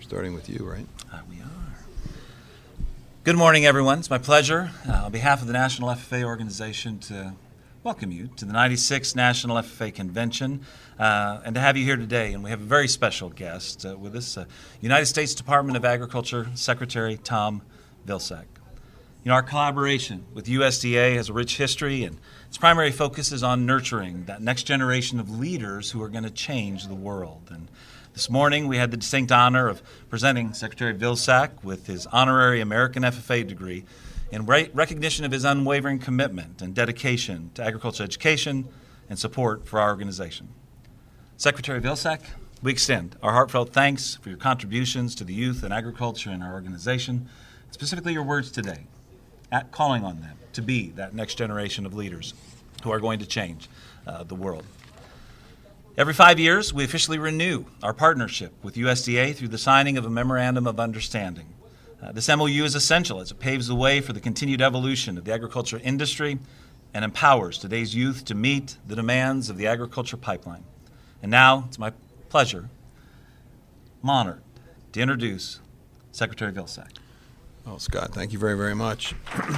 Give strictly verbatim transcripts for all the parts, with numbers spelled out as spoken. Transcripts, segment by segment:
we're starting with you, right? Uh, we are. Good morning, everyone. It's my pleasure, uh, on behalf of the National F F A organization, to welcome you to the ninety-sixth National F F A Convention uh, and to have you here today. And we have a very special guest uh, with us, uh, United States Department of Agriculture Secretary Tom Vilsack. You know, our collaboration with U S D A has a rich history, and its primary focus is on nurturing that next generation of leaders who are going to change the world. And this morning, we had the distinct honor of presenting Secretary Vilsack with his honorary American F F A degree in re- recognition of his unwavering commitment and dedication to agriculture education and support for our organization. Secretary Vilsack, we extend our heartfelt thanks for your contributions to the youth and agriculture in our organization, specifically your words today, at calling on them to be that next generation of leaders who are going to change uh, the world. Every five years, we officially renew our partnership with U S D A through the signing of a Memorandum of Understanding. Uh, this M O U is essential as it paves the way for the continued evolution of the agriculture industry and empowers today's youth to meet the demands of the agriculture pipeline. And now, it's my pleasure, I'm honored to introduce Secretary Vilsack. Oh, Scott, thank you very, very much.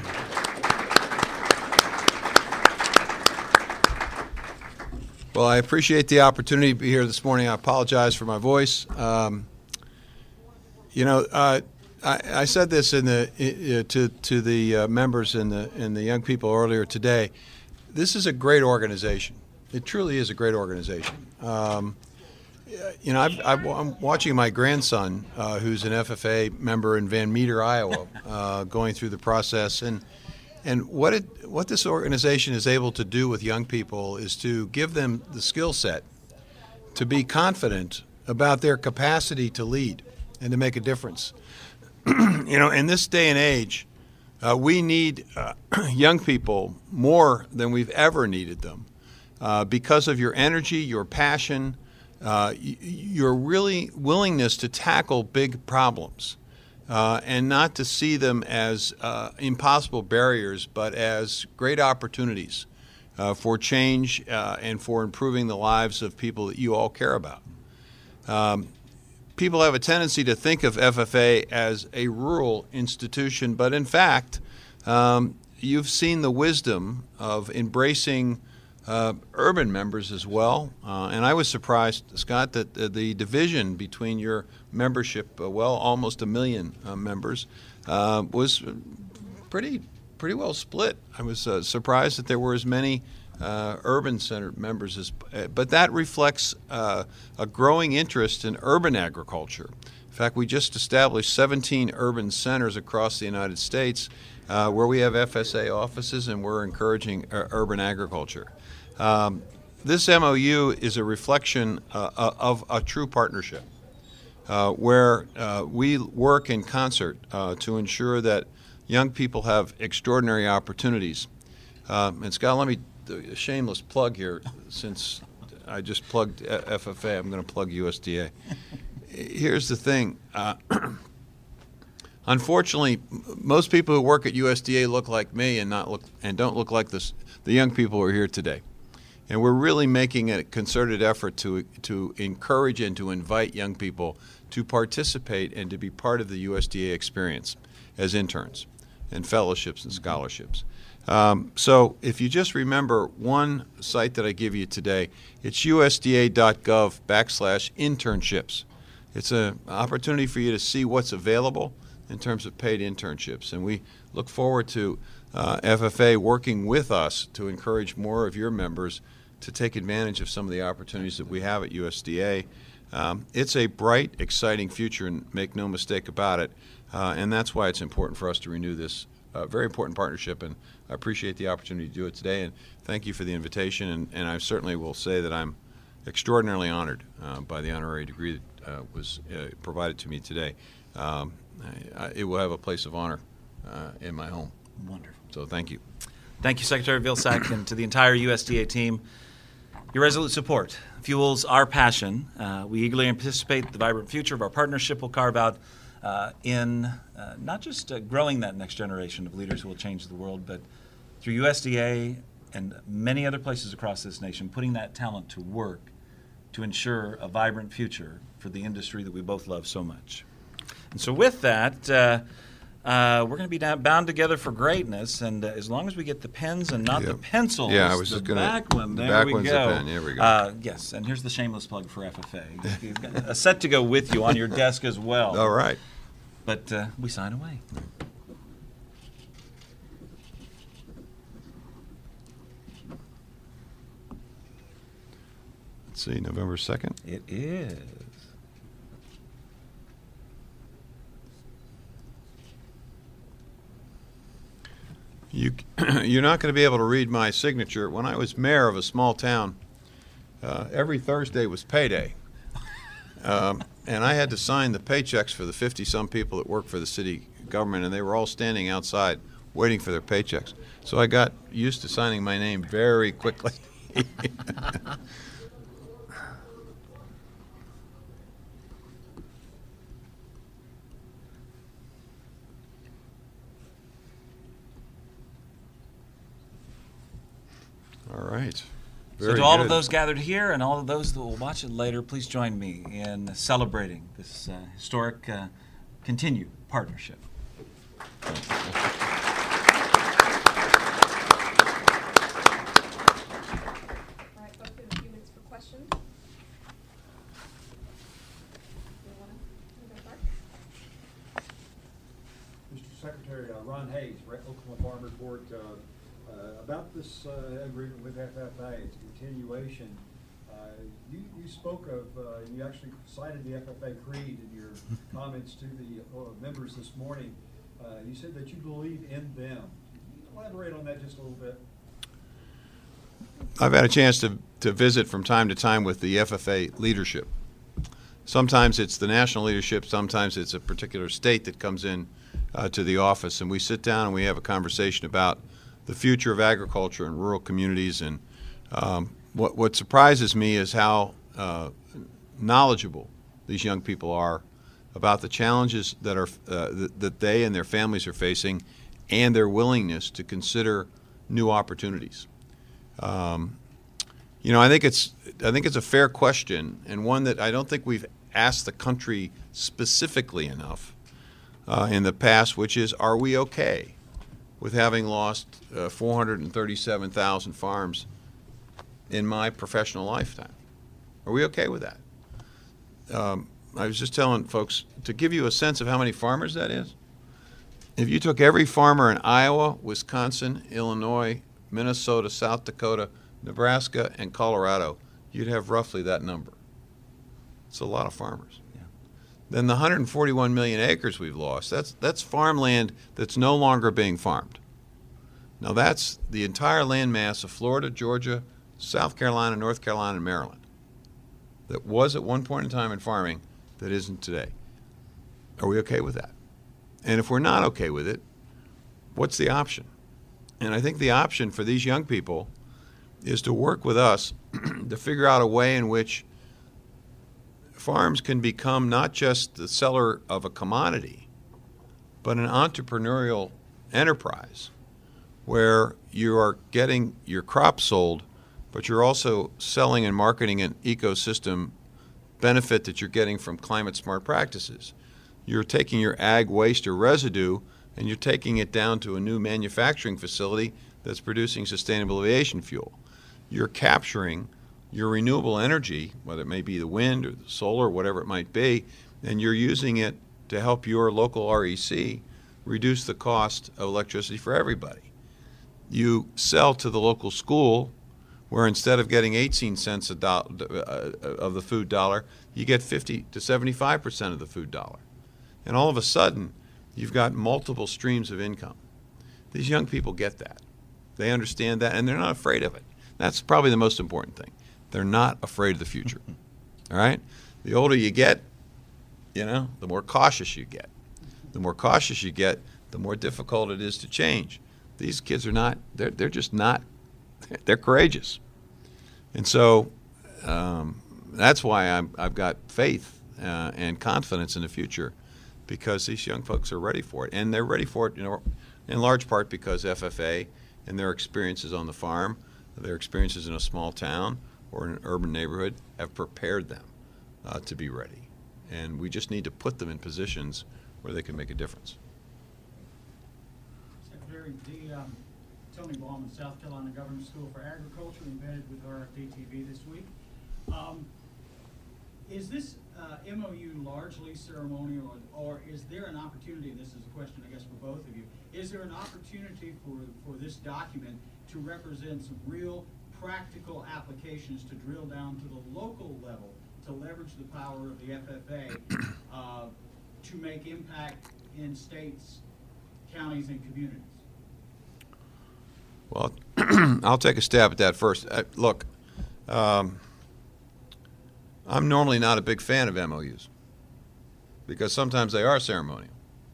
Well, I appreciate the opportunity to be here this morning. I apologize for my voice. Um, you know, uh, I, I said this in the uh, to to the uh, members and the and the young people earlier today. This is a great organization. It truly is a great organization. Um, you know, I've, I've, I'm watching my grandson, uh, who's an F F A member in Van Meter, Iowa, uh, going through the process, and. And what it, what this organization is able to do with young people is to give them the skill set to be confident about their capacity to lead and to make a difference. You know, in this day and age, uh, we need uh, young people more than we've ever needed them uh, because of your energy, your passion, uh, y- your really willingness to tackle big problems. Uh, and not to see them as uh, impossible barriers, but as great opportunities uh, for change uh, and for improving the lives of people that you all care about. Um, people have a tendency to think of F F A as a rural institution, but in fact, um, you've seen the wisdom of embracing Uh, urban members as well, uh, and I was surprised, Scott, that uh, the division between your membership, uh, well, almost a million uh, members, uh, was pretty pretty well split. I was uh, surprised that there were as many uh, urban-centered members as, uh, but that reflects uh, a growing interest in urban agriculture. In fact, we just established seventeen urban centers across the United States uh, where we have F S A offices, and we're encouraging uh, urban agriculture. Um, this M O U is a reflection uh, of a true partnership uh, where uh, we work in concert uh, to ensure that young people have extraordinary opportunities. Um, and Scott, let me do a shameless plug here. Since I just plugged F F A, I'm going to plug U S D A. Here's the thing. Uh, unfortunately, most people who work at U S D A look like me and not look and don't look like this, the young people who are here today. And we're really making a concerted effort to to encourage and to invite young people to participate and to be part of the U S D A experience as interns and fellowships and scholarships. Um, so if you just remember one site that I give you today, it's usda.gov backslash internships. It's an opportunity for you to see what's available in terms of paid internships. And we look forward to uh, F F A working with us to encourage more of your members to take advantage of some of the opportunities that we have at U S D A. Um, it's a bright, exciting future, and make no mistake about it. Uh, and that's why it's important for us to renew this uh, very important partnership. And I appreciate the opportunity to do it today. And thank you for the invitation. And, and I certainly will say that I'm extraordinarily honored uh, by the honorary degree that uh, was uh, provided to me today. Um, I, I, it will have a place of honor uh, in my home. Wonderful. So thank you. Thank you, Secretary Vilsack, and to the entire U S D A team. Your resolute support fuels our passion. Uh, we eagerly anticipate the vibrant future of our partnership will carve out uh, in uh, not just uh, growing that next generation of leaders who will change the world, but through U S D A and many other places across this nation, putting that talent to work to ensure a vibrant future for the industry that we both love so much. And so with that, uh, uh, we're going to be down, bound together for greatness, and uh, as long as we get the pens and not Yeah. the pencils, Yeah, I was the just gonna- back one, the there back we one's the go. pen, there we go. Uh, yes, and here's the shameless plug for F F A. You've got a set to go with you on your desk as well. All right. But uh, we sign away. Let's see, November second. It is. You, you're not going to be able to read my signature. When I was mayor of a small town, uh, every Thursday was payday. Um, and I had to sign the paychecks for the fifty-some people that work for the city government, and they were all standing outside waiting for their paychecks. So I got used to signing my name very quickly. All right. So Very to all good. of those gathered here and all of those that will watch it later, please join me in celebrating this uh, historic uh, continued partnership. All right, folks, we have a few minutes for questions. You wanna- you wanna start? Mister Secretary, uh, Ron Hayes, Re- Oklahoma Farm Report, uh, uh, about this uh, agreement with F F A, it's a continuation. Uh, You, you spoke of, uh, you actually cited the F F A creed in your comments to the uh, members this morning. Uh, You said that you believe in them. Can you elaborate on that just a little bit? I've had a chance to, to visit from time to time with the F F A leadership. Sometimes it's the national leadership, sometimes it's a particular state that comes in uh, to the office, and we sit down and we have a conversation about the future of agriculture in rural communities. And um, what, what surprises me is how uh, knowledgeable these young people are about the challenges that are uh, that, that they and their families are facing, and their willingness to consider new opportunities. Um, you know, I think it's I think it's a fair question, and one that I don't think we've asked the country specifically enough uh, in the past, which is, are we okay with having lost uh, four hundred thirty-seven thousand farms in my professional lifetime? Are we okay with that? Um, I was just telling folks, to give you a sense of how many farmers that is, if you took every farmer in Iowa, Wisconsin, Illinois, Minnesota, South Dakota, Nebraska, and Colorado, you'd have roughly that number. It's a lot of farmers. Yeah. Then the one hundred forty-one million acres we've lost, that's, that's farmland that's no longer being farmed. Now that's the entire land mass of Florida, Georgia, South Carolina, North Carolina, and Maryland that was at one point in time in farming that isn't today. Are we okay with that? And if we're not okay with it, what's the option? And I think the option for these young people is to work with us to figure out a way in which farms can become not just the seller of a commodity, but an entrepreneurial enterprise where you are getting your crop sold, but you're also selling and marketing an ecosystem benefit that you're getting from climate smart practices. You're taking your ag waste or residue and you're taking it down to a new manufacturing facility that's producing sustainable aviation fuel. You're capturing your renewable energy, whether it may be the wind or the solar or whatever it might be, and you're using it to help your local R E C reduce the cost of electricity for everybody. You sell to the local school where instead of getting eighteen cents a do- uh, of the food dollar, you get fifty to seventy-five percent of the food dollar. And all of a sudden, you've got multiple streams of income. These young people get that. They understand that, and they're not afraid of it. That's probably the most important thing. They're not afraid of the future. All right? The older you get, you know, the more cautious you get. The more cautious you get, the more difficult it is to change. These kids are not, they're, they're just not, they're courageous. And so um, that's why I'm, I've got faith uh, and confidence in the future, because these young folks are ready for it. And they're ready for it, you know, in large part because F F A and their experiences on the farm, their experiences in a small town or in an urban neighborhood have prepared them uh, to be ready. and we just need to put them in positions where they can make a difference. Secretary, the um, Tony Ballman, South Carolina Government School for Agriculture, embedded with R F D T V this week. Um, is this uh, M O U largely ceremonial, or, or is there an opportunity, and this is a question I guess for both of you, is there an opportunity for, for this document to represent some real practical applications to drill down to the local level, to leverage the power of the F F A uh, to make impact in states, counties, and communities? Well, I'll take a stab at that first. Uh, look, um, I'm normally not a big fan of M O Us because sometimes they are ceremonial.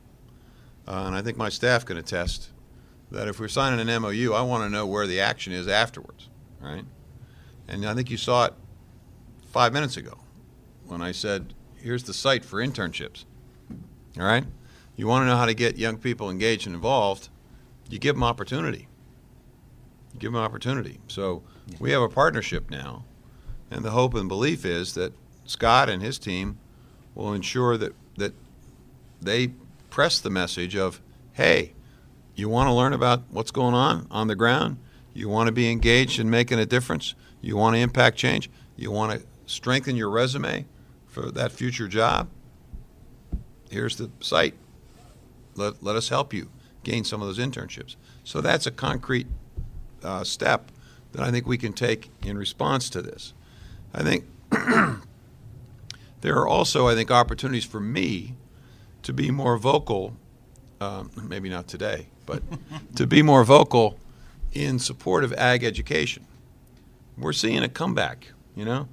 Uh, and I think my staff can attest that if we're signing an M O U, I want to know where the action is afterwards, right? And I think you saw it five minutes ago when I said, here's the site for internships, all right? You want to know how to get young people engaged and involved, you give them opportunity. You give them opportunity. So we have a partnership now, and the hope and belief is that Scott and his team will ensure that, that they press the message of, hey, you want to learn about what's going on on the ground? You want to be engaged in making a difference? You want to impact change? You want to strengthen your resume for that future job? Here's the site. Let, let us help you gain some of those internships. So that's a concrete uh, step that I think we can take in response to this. I think there are also, I think, opportunities for me to be more vocal, um, maybe not today, but to be more vocal in support of ag education. We're seeing a comeback, you know.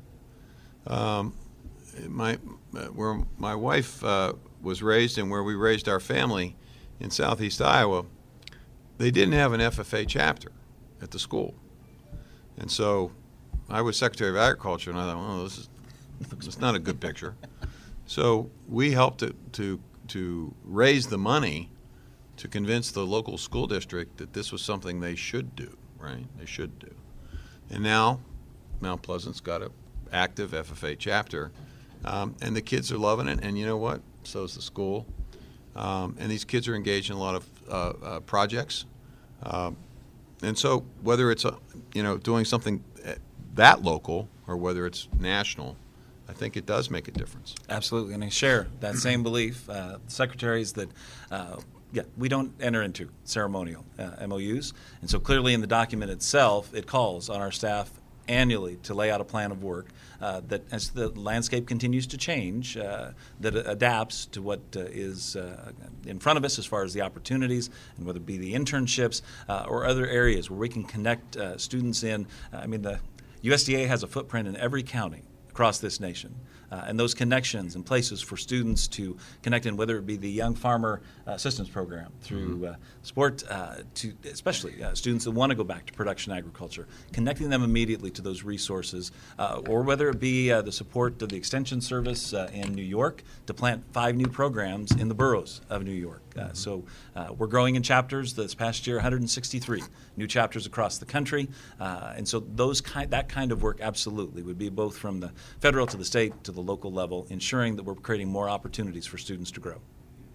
Um, my, where my wife uh, was raised and where we raised our family in southeast Iowa, they didn't have an F F A chapter at the school. And so I was Secretary of Agriculture, and I thought, well, this is it's not a good picture. So we helped to, to, to raise the money to convince the local school district that this was something they should do, right? They should do. And now Mount Pleasant's got an active F F A chapter, um, and the kids are loving it, and you know what? So is the school. Um, and these kids are engaged in a lot of uh, uh, projects. Um, and so whether it's, uh, you know, doing something that local or whether it's national, I think it does make a difference. Absolutely, and I share that same belief. Uh, secretaries that, uh, yeah, we don't enter into ceremonial uh, M O Us, and so clearly in the document itself, it calls on our staff annually to lay out a plan of work uh, that, as the landscape continues to change, uh, that adapts to what uh, is uh, in front of us as far as the opportunities, and whether it be the internships uh, or other areas where we can connect uh, students in. Uh, I mean, the U S D A has a footprint in every county across this nation. Uh, and those connections and places for students to connect in, whether it be the Young Farmer uh, Assistance Program through uh, sport, uh, to especially uh, students that want to go back to production agriculture, connecting them immediately to those resources, uh, or whether it be uh, the support of the Extension Service uh, in New York to plant five new programs in the boroughs of New York. Uh, so uh, we're growing in chapters. This past year, one hundred sixty-three new chapters across the country, uh, and so those kind, that kind of work absolutely would be both from the federal to the state to the local level, ensuring that we're creating more opportunities for students to grow.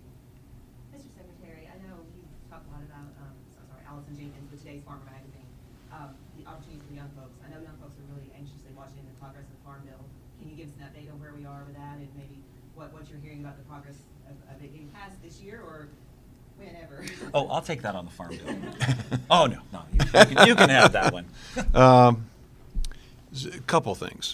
Mister Secretary, I know you talked a lot about, um, so sorry, Allison Jenkins with today's Farmer Magazine, um, the opportunities for young folks. I know young folks are really anxiously watching the progress of the Farm Bill. Can you give us an update on where we are with that, and maybe what, what you're hearing about the progress of, of it being passed this year, or whenever? Oh, I'll take that on the Farm Bill. oh, no, no, you, you, can, you can have that one. Um, a couple things.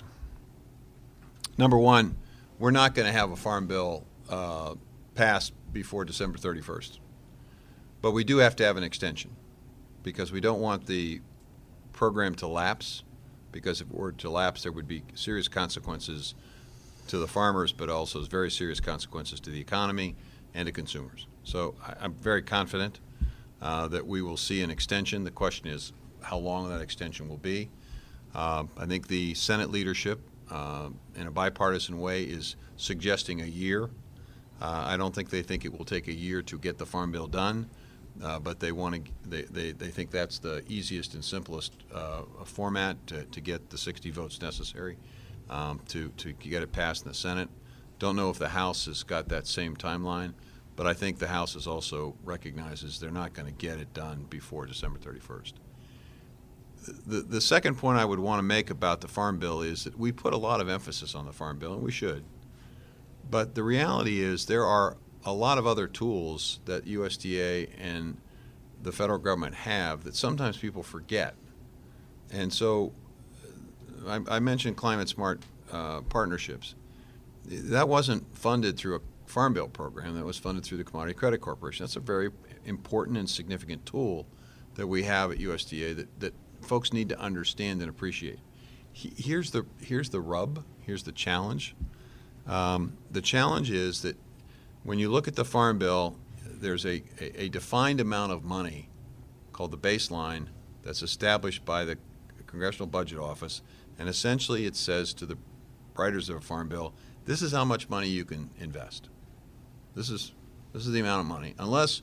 Number one, we're not going to have a farm bill uh, passed before December thirty-first. But we do have to have an extension because we don't want the program to lapse, because if it were to lapse, there would be serious consequences to the farmers, but also very serious consequences to the economy and to consumers. So I, I'm very confident uh, that we will see an extension. The question is how long that extension will be. Uh, I think the Senate leadership, uh, in a bipartisan way, is suggesting a year. Uh, I don't think they think it will take a year to get the Farm Bill done, uh, but they want to. They, they, they think that's the easiest and simplest uh, format to, to get the sixty votes necessary um, to to get it passed in the Senate. Don't know if the House has got that same timeline, but I think the House is also recognizes they're not going to get it done before December thirty-first. The, the second point I would want to make about the Farm Bill is that we put a lot of emphasis on the Farm Bill, and we should. But the reality is there are a lot of other tools that U S D A and the federal government have that sometimes people forget. And so I, I mentioned Climate Smart uh, partnerships. That wasn't funded through a Farm Bill program. That was funded through the Commodity Credit Corporation. That's a very important and significant tool that we have at U S D A that, that folks need to understand and appreciate. He, here's the here's the rub. Here's the challenge. Um, the challenge is that when you look at the Farm Bill, there's a, a, a defined amount of money called the baseline that's established by the Congressional Budget Office, and essentially it says to the writers of a Farm Bill, this is how much money you can invest. This is this is the amount of money. Unless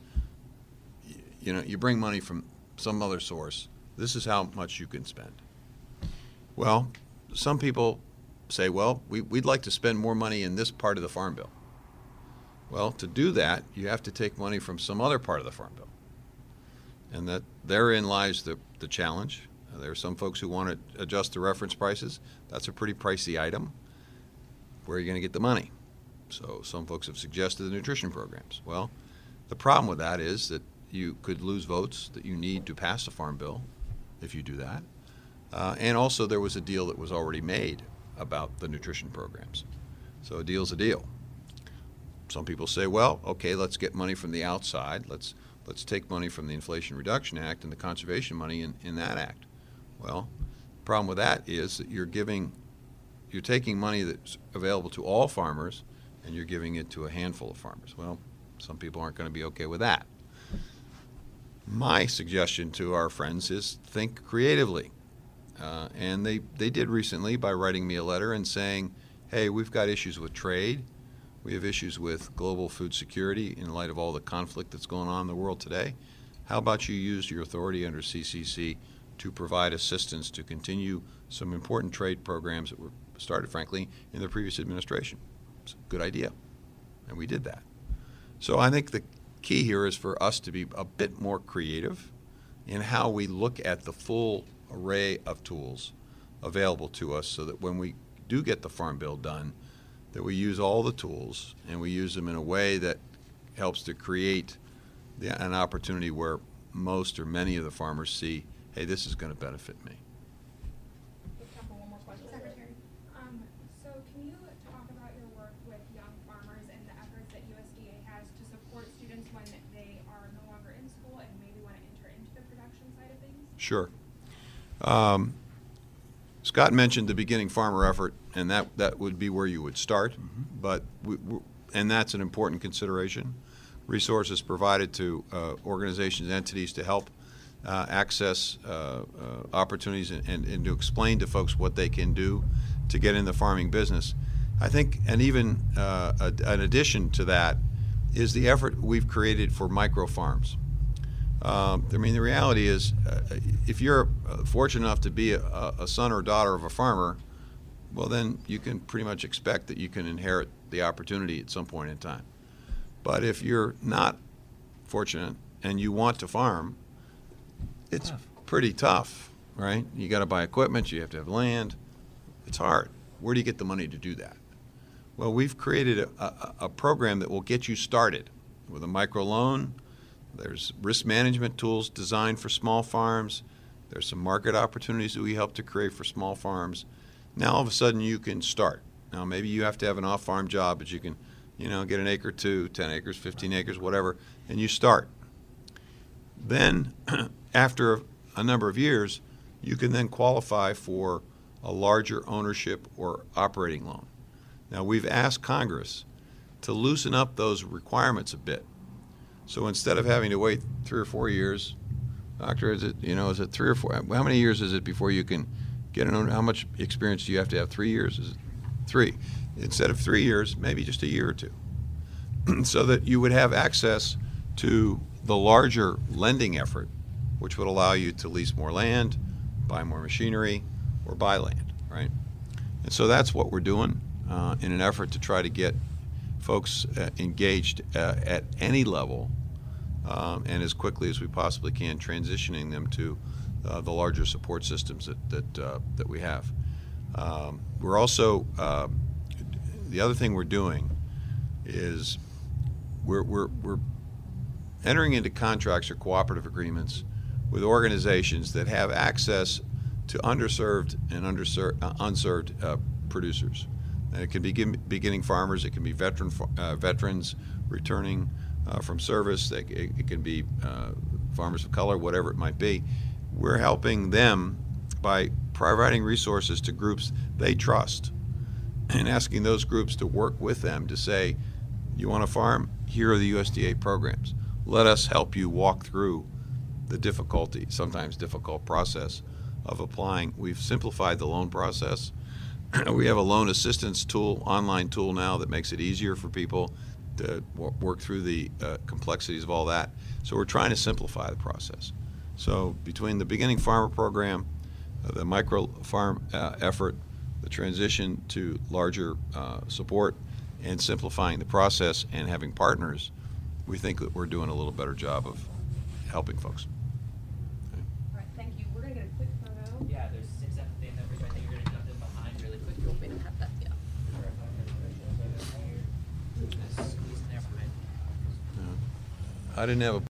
you know you bring money from some other source, this is how much you can spend. Well, some people say, well, we, we'd like to spend more money in this part of the Farm Bill. Well, to do that, you have to take money from some other part of the Farm Bill. And that therein lies the, the challenge. Uh, there are some folks who want to adjust the reference prices. That's a pretty pricey item. Where are you going to get the money? So some folks have suggested the nutrition programs. Well, the problem with that is that you could lose votes that you need to pass the Farm Bill if you do that. Uh, and also there was a deal that was already made about the nutrition programs. So a deal's a deal. Some people say, well, okay, let's get money from the outside. Let's let's take money from the Inflation Reduction Act and the conservation money in, in that act. Well, the problem with that is that you're giving, you're taking money that's available to all farmers and you're giving it to a handful of farmers. Well, some people aren't going to be okay with that. My suggestion to our friends is think creatively. Uh, and they, they did recently by writing me a letter and saying, hey, we've got issues with trade. We have issues with global food security in light of all the conflict that's going on in the world today. How about you use your authority under C C C to provide assistance to continue some important trade programs that were started, frankly, in the previous administration? It's a good idea, and we did that. So I think the key here is for us to be a bit more creative in how we look at the full array of tools available to us so that when we do get the Farm Bill done, that we use all the tools and we use them in a way that helps to create the, an opportunity where most or many of the farmers see, hey, this is going to benefit me. We have time for one more question. Secretary. Um, so can you talk about your work with young farmers and the efforts that U S D A has to support students when they are no longer in school and maybe want to enter into the production side of things? Sure. Um, Scott mentioned the beginning farmer effort, and that, that would be where you would start, mm-hmm. but we, we, and that's an important consideration. Resources provided to uh, organizations, entities to help uh, access uh, uh, opportunities and, and, and to explain to folks what they can do to get in the farming business. I think, and even uh, a, an addition to that is the effort we've created for micro farms. Um, I mean, the reality is, uh, if you're uh, fortunate enough to be a, a son or daughter of a farmer, well, then you can pretty much expect that you can inherit the opportunity at some point in time. But if you're not fortunate and you want to farm, it's Tough. pretty tough, right? You got to buy equipment, you have to have land. It's hard. Where do you get the money to do that? Well, we've created a, a, a program that will get you started with a micro loan. There's risk management tools designed for small farms. There's some market opportunities that we help to create for small farms. Now all of a sudden you can start. Now maybe you have to have an off-farm job, but you can, you know, get an acre, two, ten acres, fifteen acres, whatever, and you start. Then after a number of years, you can then qualify for a larger ownership or operating loan. Now we've asked Congress to loosen up those requirements a bit. So instead of having to wait three or four years, doctor, is it, you know, is it three or four? How many years is it before you can get an owner? How much experience do you have to have? Three years? Is it three? Instead of three years, maybe just a year or two. So that you would have access to the larger lending effort, which would allow you to lease more land, buy more machinery, or buy land, right? And so that's what we're doing uh, in an effort to try to get folks uh, engaged uh, at any level, um, and as quickly as we possibly can, transitioning them to uh, the larger support systems that that, uh, that we have. Um, we're also uh, the other thing we're doing is we're, we're we're entering into contracts or cooperative agreements with organizations that have access to underserved and underserved, uh, unserved uh, producers. And it can be beginning farmers, it can be veteran uh, veterans returning uh, from service, it, it can be uh, farmers of color, whatever it might be. We're helping them by providing resources to groups they trust and asking those groups to work with them to say, you want to farm? Here are the U S D A programs. Let us help you walk through the difficulty, sometimes difficult process of applying. We've simplified the loan process. We have a loan assistance tool, online tool now that makes it easier for people to work through the uh, complexities of all that. So we're trying to simplify the process. So between the Beginning Farmer Program, uh, the micro farm uh, effort, the transition to larger uh, support, and simplifying the process and having partners, we think that we're doing a little better job of helping folks. All right, thank you. We're gonna get a quick photo. Yeah, there's six F F A members right there. You're gonna jump in behind really quick. You want me to have that? Yeah. Squeeze in there behind. I didn't have a